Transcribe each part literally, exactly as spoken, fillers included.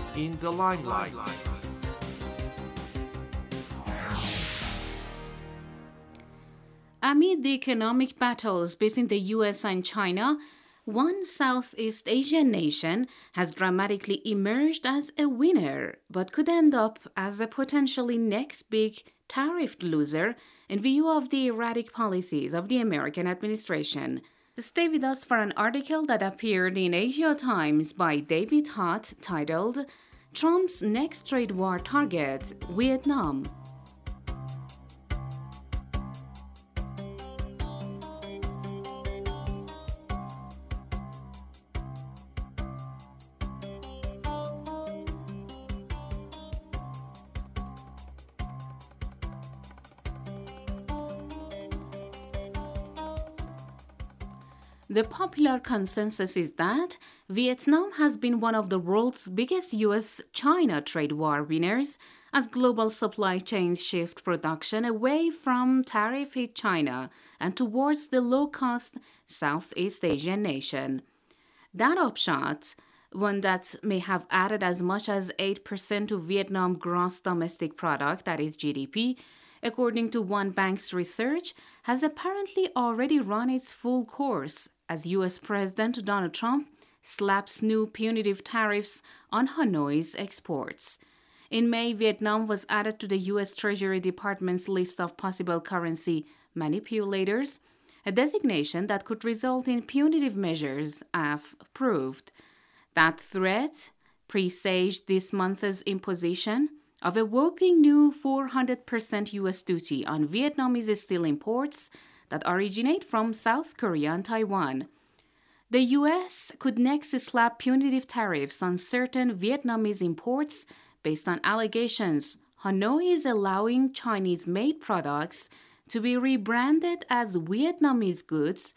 in the limelight. Amid the economic battles between the U S and China, one Southeast Asian nation has dramatically emerged as a winner, but could end up as a potentially next big tariff loser in view of the erratic policies of the American administration. Stay with us for an article that appeared in Asia Times by David Hott titled Trump's Next Trade War Target, Vietnam. The popular consensus is that Vietnam has been one of the world's biggest U S China trade war winners as global supply chains shift production away from tariff-hit China and towards the low-cost Southeast Asian nation. That upshot, one that may have added as much as eight percent to Vietnam's gross domestic product, that is G D P, according to one bank's research, has apparently already run its full course as U S President Donald Trump slaps new punitive tariffs on Hanoi's exports. In May, Vietnam was added to the U S Treasury Department's list of possible currency manipulators, a designation that could result in punitive measures if proved. That threat presaged this month's imposition of a whopping new four hundred percent U S duty on Vietnamese steel imports that originate from South Korea and Taiwan. The U S could next slap punitive tariffs on certain Vietnamese imports based on allegations Hanoi is allowing Chinese-made products to be rebranded as Vietnamese goods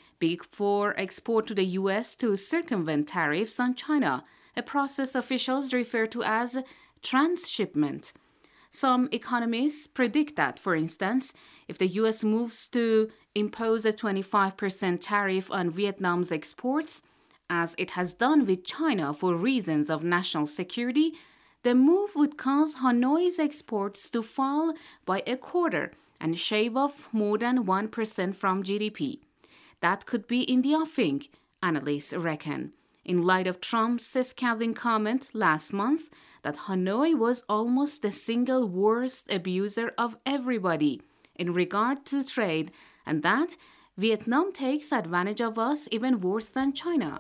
before export to the U S to circumvent tariffs on China, a process officials refer to as transshipment. Some economists predict that, for instance, if the U S moves to impose a twenty-five percent tariff on Vietnam's exports, as it has done with China for reasons of national security, the move would cause Hanoi's exports to fall by a quarter and shave off more than one percent from G D P. That could be in the offing, analysts reckon, in light of Trump's scathing comment last month that Hanoi was almost the single worst abuser of everybody in regard to trade, and that Vietnam takes advantage of us even worse than China.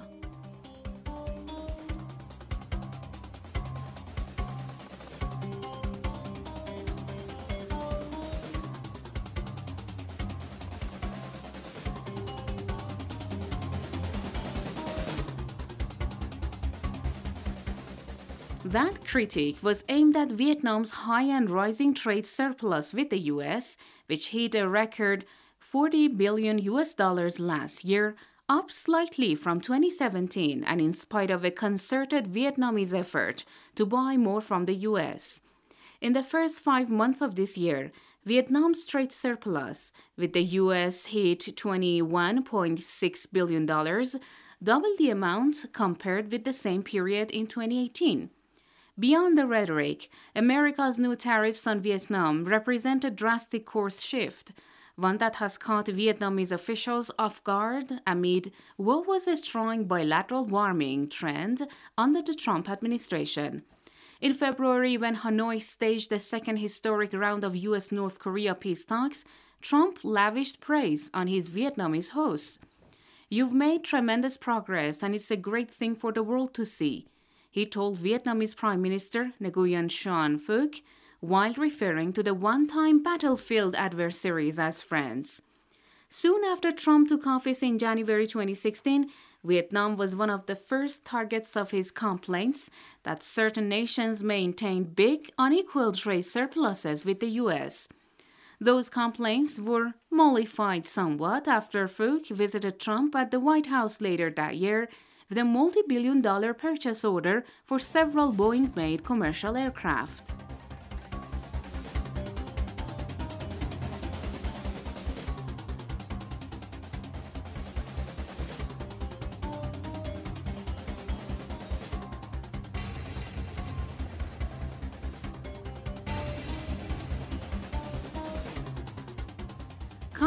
That critique was aimed at Vietnam's high and rising trade surplus with the U S, which hit a record forty billion U S dollars last year, up slightly from twenty seventeen and in spite of a concerted Vietnamese effort to buy more from the U S. In the first five months of this year, Vietnam's trade surplus with the U S hit twenty-one point six billion dollars, double the amount compared with the same period in twenty eighteen. Beyond the rhetoric, America's new tariffs on Vietnam represent a drastic course shift, one that has caught Vietnamese officials off guard amid what was a strong bilateral warming trend under the Trump administration. In February, when Hanoi staged the second historic round of U S North Korea peace talks, Trump lavished praise on his Vietnamese host. "You've made tremendous progress, and it's a great thing for the world to see," he told Vietnamese Prime Minister Nguyen Xuan Phuc, while referring to the one-time battlefield adversaries as friends. Soon after Trump took office in January twenty sixteen, Vietnam was one of the first targets of his complaints that certain nations maintained big, unequal trade surpluses with the U S. Those complaints were mollified somewhat after Phuc visited Trump at the White House later that year with a multi-billion dollar purchase order for several Boeing-made commercial aircraft.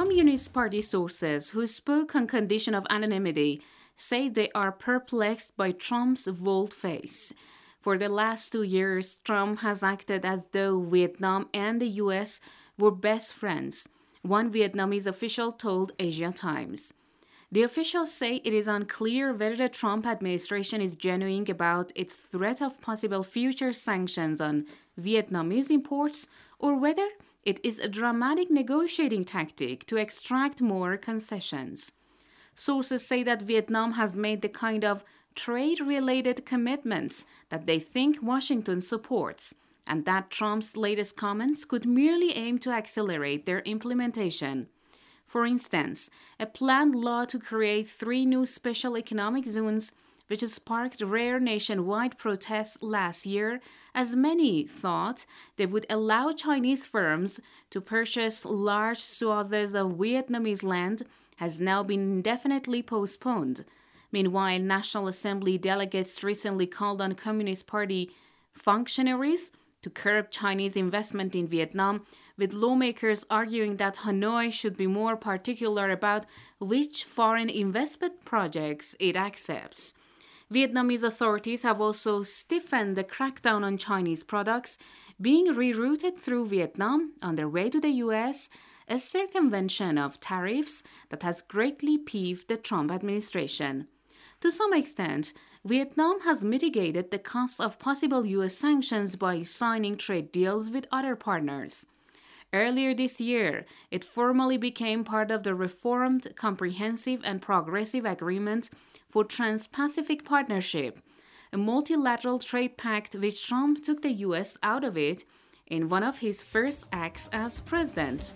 Communist Party sources who spoke on condition of anonymity say they are perplexed by Trump's volte-face. For the last two years, Trump has acted as though Vietnam and the U S were best friends, one Vietnamese official told Asia Times. The officials say it is unclear whether the Trump administration is genuine about its threat of possible future sanctions on Vietnamese imports or whether it is a dramatic negotiating tactic to extract more concessions. Sources say that Vietnam has made the kind of trade-related commitments that they think Washington supports, and that Trump's latest comments could merely aim to accelerate their implementation. For instance, a planned law to create three new special economic zones, which sparked rare nationwide protests last year, as many thought they would allow Chinese firms to purchase large swaths of Vietnamese land, has now been indefinitely postponed. Meanwhile, National Assembly delegates recently called on Communist Party functionaries to curb Chinese investment in Vietnam, with lawmakers arguing that Hanoi should be more particular about which foreign investment projects it accepts. Vietnamese authorities have also stiffened the crackdown on Chinese products being rerouted through Vietnam on their way to the U S, a circumvention of tariffs that has greatly peeved the Trump administration. To some extent, Vietnam has mitigated the cost of possible U S sanctions by signing trade deals with other partners. Earlier this year, it formally became part of the reformed, comprehensive, and progressive Agreement for Trans-Pacific Partnership, a multilateral trade pact which Trump took the U S out of it in one of his first acts as president.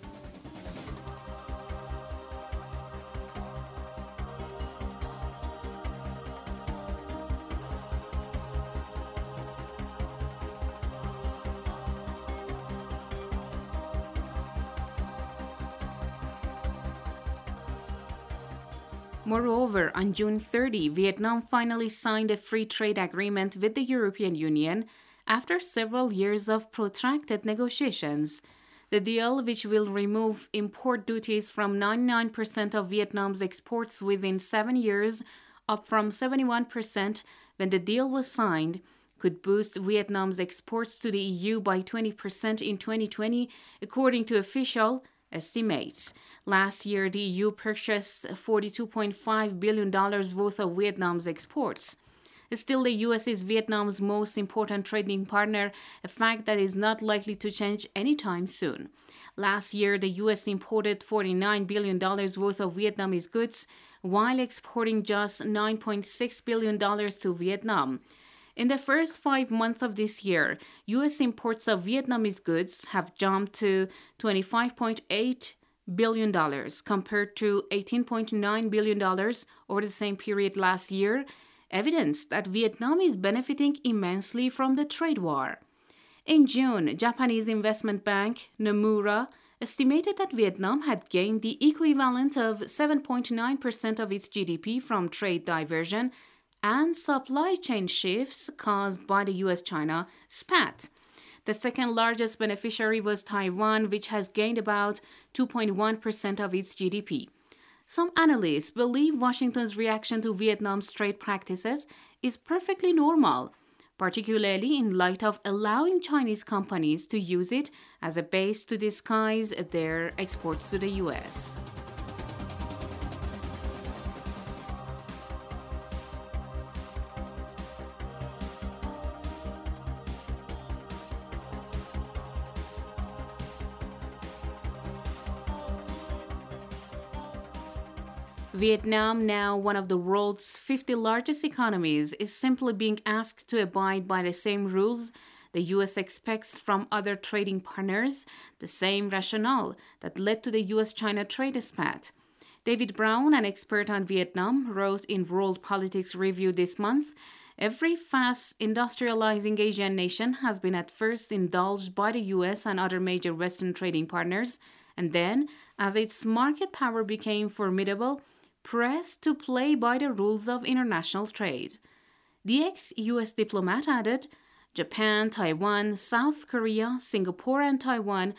Moreover, on June thirtieth, Vietnam finally signed a free trade agreement with the European Union after several years of protracted negotiations. The deal, which will remove import duties from ninety-nine percent of Vietnam's exports within seven years, up from seventy-one percent when the deal was signed, could boost Vietnam's exports to the E U by twenty percent in twenty twenty, according to official estimates. Last year, the E U purchased forty-two point five billion dollars worth of Vietnam's exports. Still, the U S is Vietnam's most important trading partner, a fact that is not likely to change anytime soon. Last year, the U S imported forty-nine billion dollars worth of Vietnamese goods, while exporting just nine point six billion dollars to Vietnam. In the first five months of this year, U S imports of Vietnamese goods have jumped to twenty-five point eight billion dollars compared to eighteen point nine billion dollars over the same period last year, evidence that Vietnam is benefiting immensely from the trade war. In June, Japanese investment bank Nomura estimated that Vietnam had gained the equivalent of seven point nine percent of its G D P from trade diversion and supply chain shifts caused by the U S China spat. The second largest beneficiary was Taiwan, which has gained about two point one percent of its G D P. Some analysts believe Washington's reaction to Vietnam's trade practices is perfectly normal, particularly in light of allowing Chinese companies to use it as a base to disguise their exports to the U S. Vietnam, now one of the world's fifty largest economies, is simply being asked to abide by the same rules the U S expects from other trading partners, the same rationale that led to the U S China trade spat. David Brown, an expert on Vietnam, wrote in World Politics Review this month, every fast industrializing Asian nation has been at first indulged by the U S and other major Western trading partners, and then, as its market power became formidable, pressed to play by the rules of international trade. The ex-U S diplomat added, Japan, Taiwan, South Korea, Singapore, and Taiwan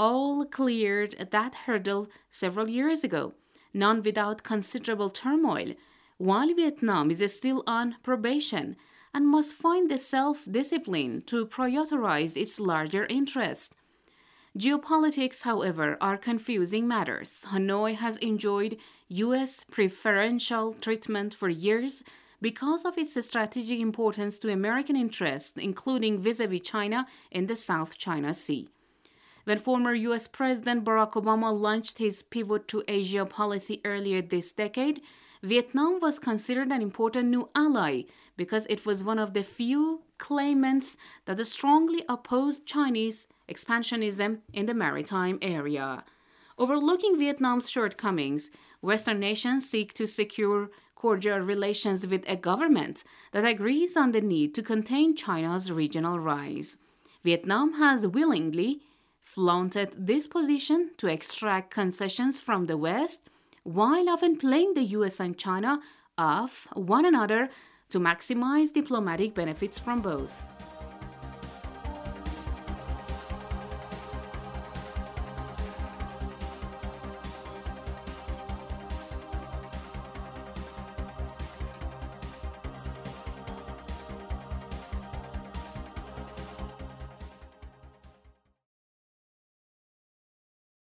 all cleared that hurdle several years ago, none without considerable turmoil, while Vietnam is still on probation and must find the self-discipline to prioritize its larger interests. Geopolitics, however, are confusing matters. Hanoi has enjoyed U S preferential treatment for years because of its strategic importance to American interests, including vis-à-vis China in the South China Sea. When former U S President Barack Obama launched his pivot to Asia policy earlier this decade, Vietnam was considered an important new ally because it was one of the few claimants that strongly opposed Chinese expansionism in the maritime area. Overlooking Vietnam's shortcomings, Western nations seek to secure cordial relations with a government that agrees on the need to contain China's regional rise. Vietnam has willingly flaunted this position to extract concessions from the West, while often playing the U S and China off one another to maximize diplomatic benefits from both.